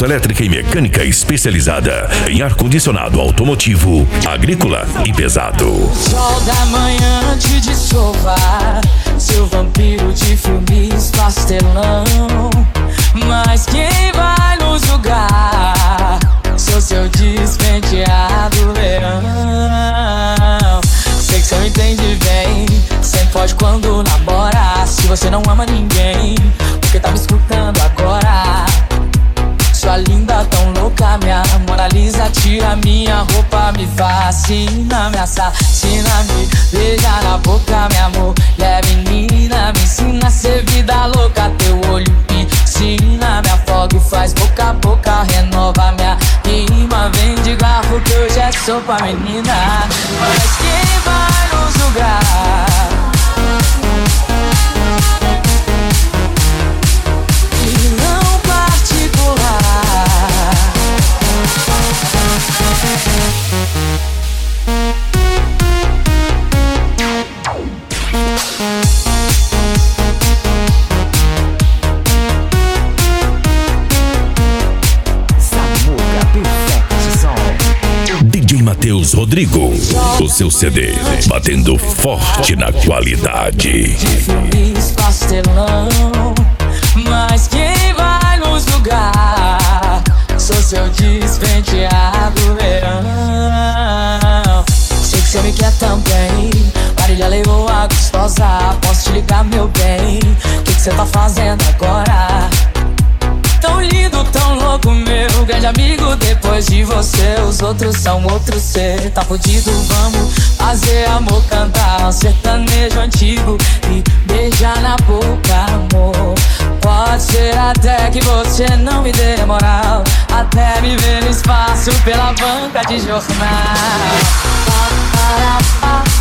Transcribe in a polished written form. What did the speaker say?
autoelétrica e mecânica especializada em ar-condicionado automotivo, agrícola e pesado. Sol da manhã antes de sovar, seu vampiro de filmes pastelão. Mas quem vai nos julgar? Sou seu despenteado verão. Sei que cê me entende bem, sempre pode quando namora. Se você não ama ninguém, porque tá me escutando agora? Sua linda tão louca, minha Mona Lisa, tira minha roupa, me fascina, me assassina, me beija na boca, minha mulher menina, me ensina a ser vida louca, teu olho piscina, me afoga e faz boca a boca, renova minha rima, vem de garfo que hoje é sopa, menina, mas quem vai nos julgar? DJ Matheus Rodrigo, o seu CD batendo forte na qualidade. De filmes pastelão, mas quem vai nos julgar? Sou seu despenteado verão. Sei que cê me quer também, Marília levou a gostosa. Posso te ligar, meu bem? O que cê tá fazendo agora? Tão lindo, tão louco, meu grande amigo. Depois de você, os outros são outros. Cê tá fudido, vamos fazer amor, cantar um sertanejo antigo e beijar na boca, amor. Pode ser até que você não me dê moral, até me ver no espaço pela banca de jornal.